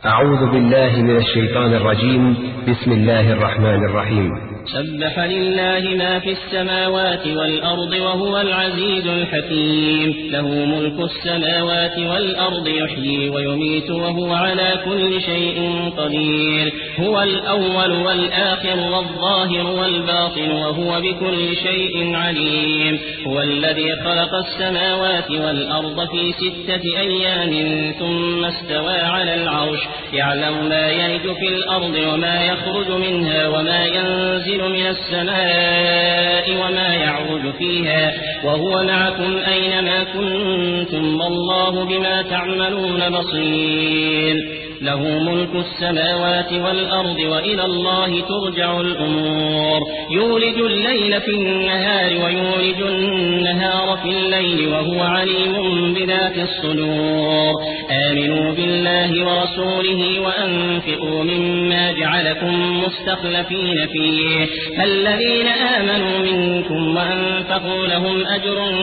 أعوذ بالله من الشيطان الرجيم. بسم الله الرحمن الرحيم. سبح لله ما في السماوات والأرض وهو العزيز الحكيم. له ملك السماوات والأرض يحيي ويميت وهو على كل شيء قدير. هو الأول والآخر والظاهر والباطن وهو بكل شيء عليم. هو الذي خلق السماوات والأرض في 6 أيام ثم استوى على العرش يعلم ما يلج في الأرض وما يخرج منها وما ينزل من السماء وما يعرج فيها وهو معكم أينما كنتم والله بما تعملون بصير. له ملك السماوات والأرض وإلى الله ترجع الأمور. يولج الليل في النهار ويولج النهار في الليل وهو عليم بذات الصدور. آمنوا بالله ورسوله وأنفقوا مما جعلكم مستخلفين فيه فالذين آمنوا منكم وأنفقوا لهم أجر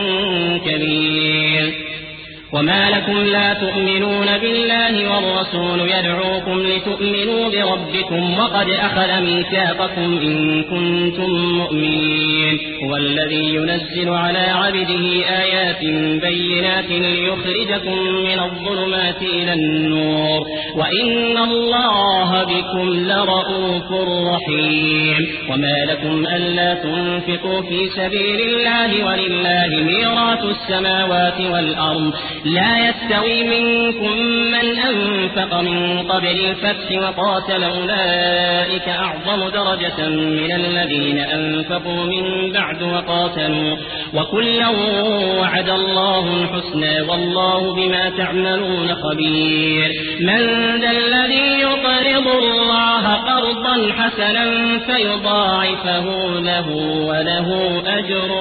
كبير. وما لكم لا تؤمنون بالله والرسول يدعوكم لتؤمنوا بربكم وقد أخذ ميثاقكم إن كنتم مؤمنين. هو الذي ينزل على عبده آيات بينات ليخرجكم من الظلمات إلى النور وإن الله بكم لرءوف رحيم. وما لكم ألا تنفقوا في سبيل الله ولله ميراث السماوات والأرض لا يستوي منكم من أنفق من قبل الفتح وقاتل أولئك أعظم درجة من الذين أنفقوا من بعد وقاتلوا وكلا وعد الله الحسنى والله بما تعملون خبير. من ذا الذي يقرض الله قرضا حسنا فيضاعفه له وله أجر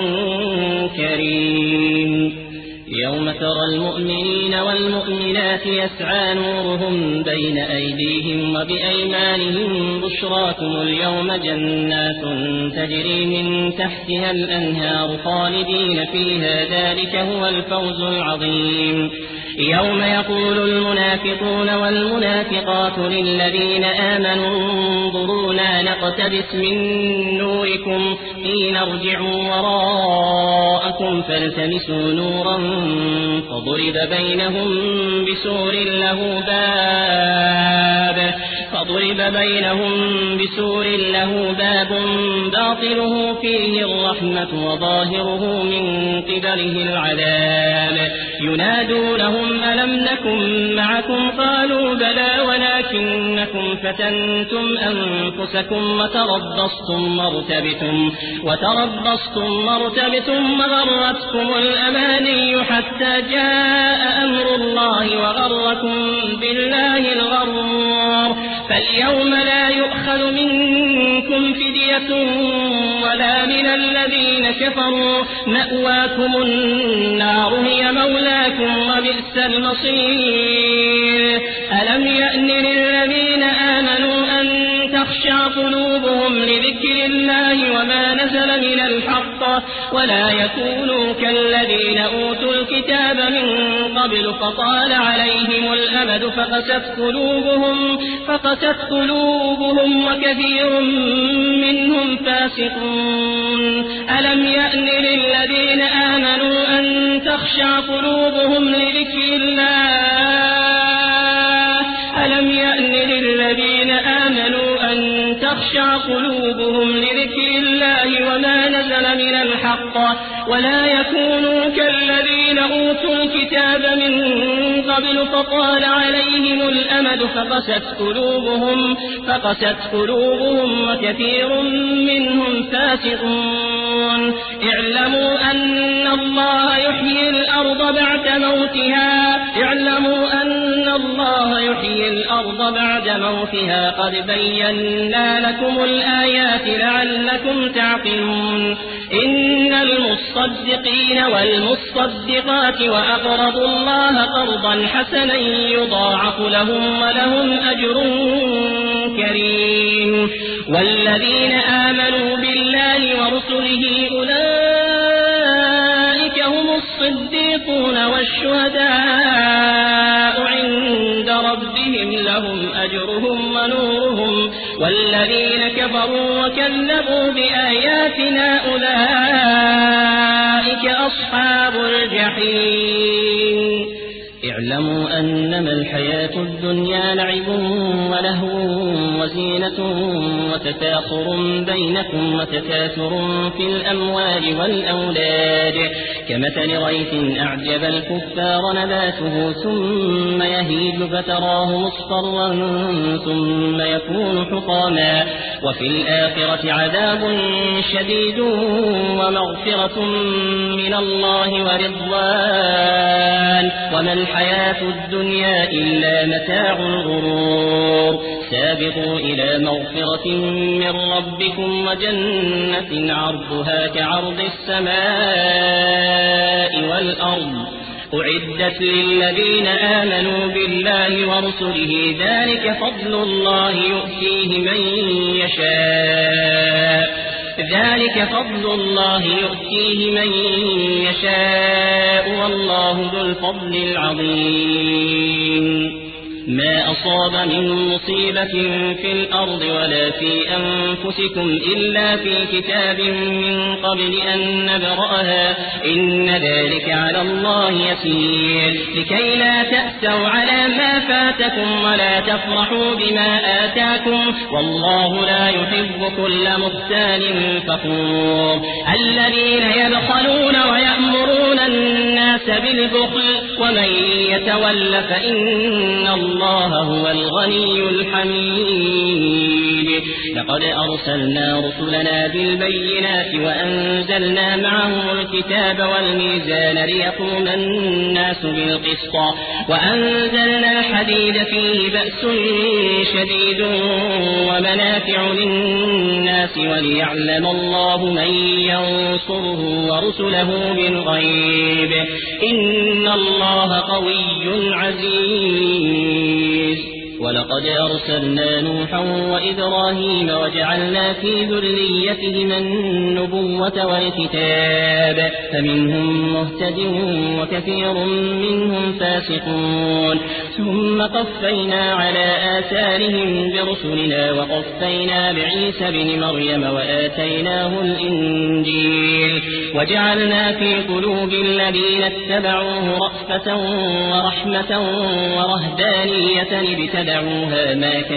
كريم. يوم ترى المؤمنين والمؤمنات يسعى نورهم بين أيديهم وبأيمانهم بشراكم اليوم جنات تجري من تحتها الأنهار خالدين فيها ذلك هو الفوز العظيم. يوم يقول المنافقون والمنافقات للذين آمنوا انظرونا نقتبس من نوركم قيل ارجعوا وراءكم فالتمسوا نورا فضرب بينهم بسور له باب باطنه فيه الرحمة وظاهره من قبله العذاب. ينادونهم ألم نكن معكم قالوا بلى ولكنكم فتنتم أنفسكم وتربصتم وارتبتم وغرتكم الأماني حتى جاء أمر الله وغركم بالله الغرور. فاليوم لا يؤخذ منكم فدية ولا من الذين كفروا مأواكم النار هي مولاكم وبئس المصير. ألم يأن للذين آمنوا أن تخشع قلوبهم لذكر الله وما نزل من الحق ولا يكونوا كالذين أوتوا الكتاب من قبل فطال عليهم الأمد فقست قلوبهم وكثير منهم فاسقون. ألم يأن للذين آمنوا أن تخشع قلوبهم لذكر الله وما نزل من الحق ولا يكونوا كالذين أوتوا الكتاب من قبل فطال عليهم الأمد فقست قلوبهم وكثير منهم فاسقون. اعلموا أن الله يحيي الأرض بعد موتها قد بينا لكم الآيات لعلكم تعقلون. إن المصدقين والمصدقات وأقرضوا الله قرضا حسنا يضاعف لهم ولهم أجر كريم. والذين آمنوا بالله ورسله أولئك هم الصديقون والشهداء عند ربهم لهم أجرهم ونورهم والذين كفروا وكذبوا بآياتنا أولئك أصحاب الجحيم اعلموا أنما الحياة الدنيا لعب ولهو وزينة وتفاخر بينكم وتكاثر في الأموال والأولاد كمثل غيث أعجب الكفار نباته ثم يهيج فتراه مصفرا ثم يكون حطاما وفي الآخرة عذاب شديد ومغفرة من الله ورضوان وما الحياة الدنيا إلا متاع الغرور سابقوا إلى مغفرة من ربكم وجنة عرضها كعرض السماء والأرض أعدت للذين آمنوا بالله ورسله ذلك فضل الله يؤتيه من يشاء والله ذو الفضل العظيم ما أصاب من مصيبة في الأرض ولا في أنفسكم إلا في كتاب من قبل أن نبرأها إن ذلك على الله يسير لكي لا تأسوا على ما فاتكم ولا تفرحوا بما آتاكم والله لا يحب كل مختال فخور الذين يبخلون ويأمرون الناس بالبخل ومن يتول فإن الله هو الغني الحميد لقد أرسلنا رسلنا بالبينات وأنزلنا معهم الكتاب والميزان ليقوم الناس بالقسط وأنزلنا الحديد فيه بأس شديد ومنافع للناس وليعلم الله من ينصره ورسله بالغيب إن الله قوي عزيز ولقد أرسلنا نوحا وإبراهيم وجعلنا في ذريتهما النبوة والكتاب فمنهم مهتد وكثير منهم فاسقون ثم قفينا على آثارهم برسلنا وقفينا بعيسى بن مريم وآتيناه الإنجيل وجعلنا في قلوب الذين اتبعوه رأفة ورحمة ورهبانية ابتدعوها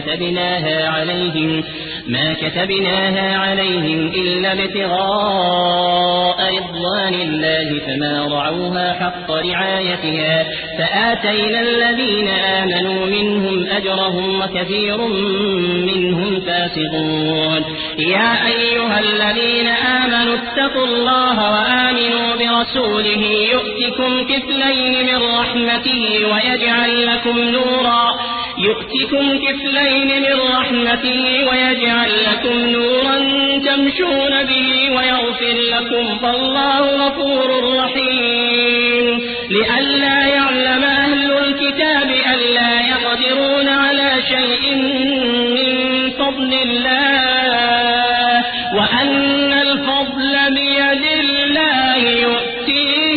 ما كتبناها عليهم إلا ابتغاء رضوان الله فما رعوها حق رعايتها فآتينا الذين آمنوا منهم أجرهم وكثير منهم فاسقون يا أيها الذين آمنوا اتقوا الله وآمنوا برسوله يؤتكم كفلين من رحمته ويجعل لكم نورا تمشون به ويغفر لكم فالله غفور رحيم لئلا يعلم أهل الكتاب ألا يقدرون على شيء من فضل الله وأن الفضل بيد الله يؤتيه